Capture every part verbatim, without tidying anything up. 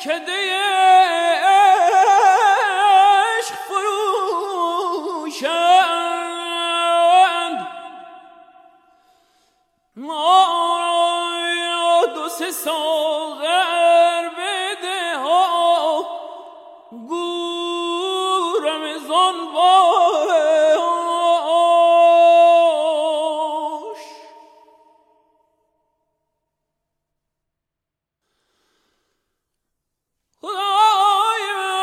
میکده عشق فروشند، ما را دو سه ساغر بده ها گورم زنباش. خدای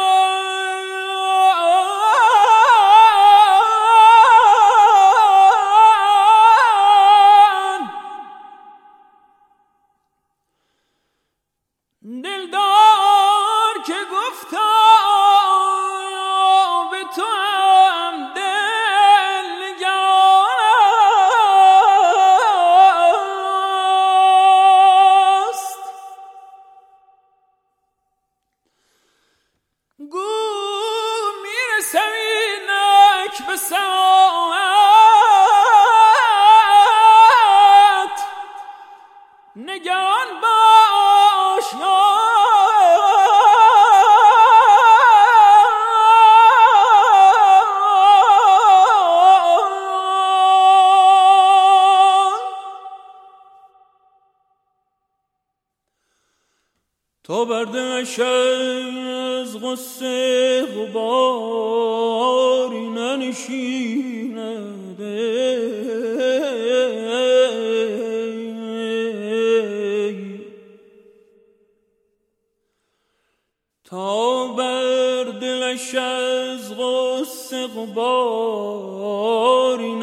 من دلدار که گفتا به تو هم دل نگاست، گو میرسم اینک به ساعت نگران باش یا تو بر دلش از غصه غباری ننشیند، تا بر دلش از غصه غباری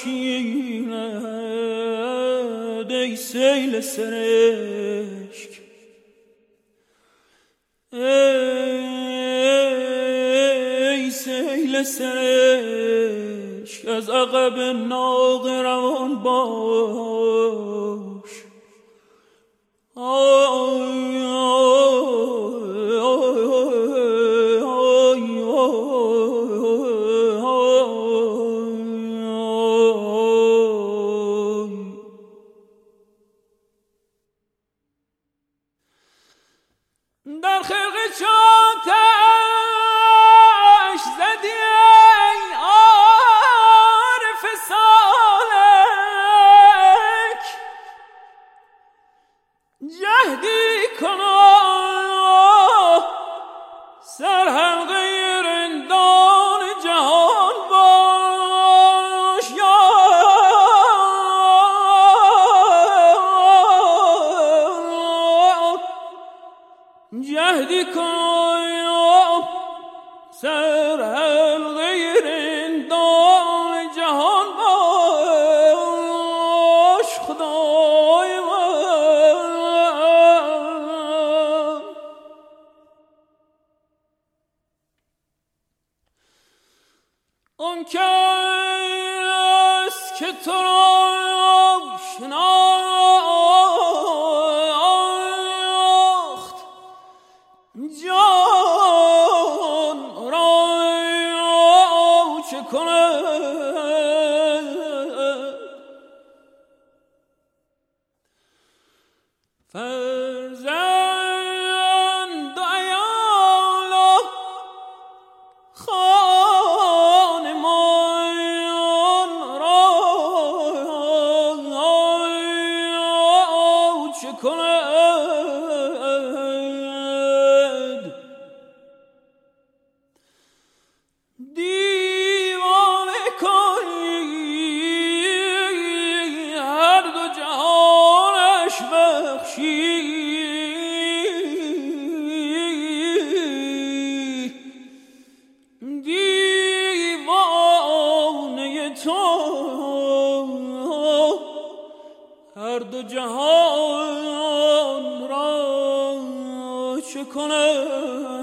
ننشیند ای سیل سرشک، ای سیل سرشک از عقب ناقه روان باش. آی در خلق چاتش زدی ای عارف سالک، جهدی کنا سرحلقه رندان جهان باش. یا جهدی کن سر حلقه رندان جهان باش. خدای من اون کس که تو را شناخت جان را چه کند، فرزند و عیال خانمان را چه کند، دیوانه کنی هر دو جهانش بخشی، دیوانه تو هر دو جهان را چه کند.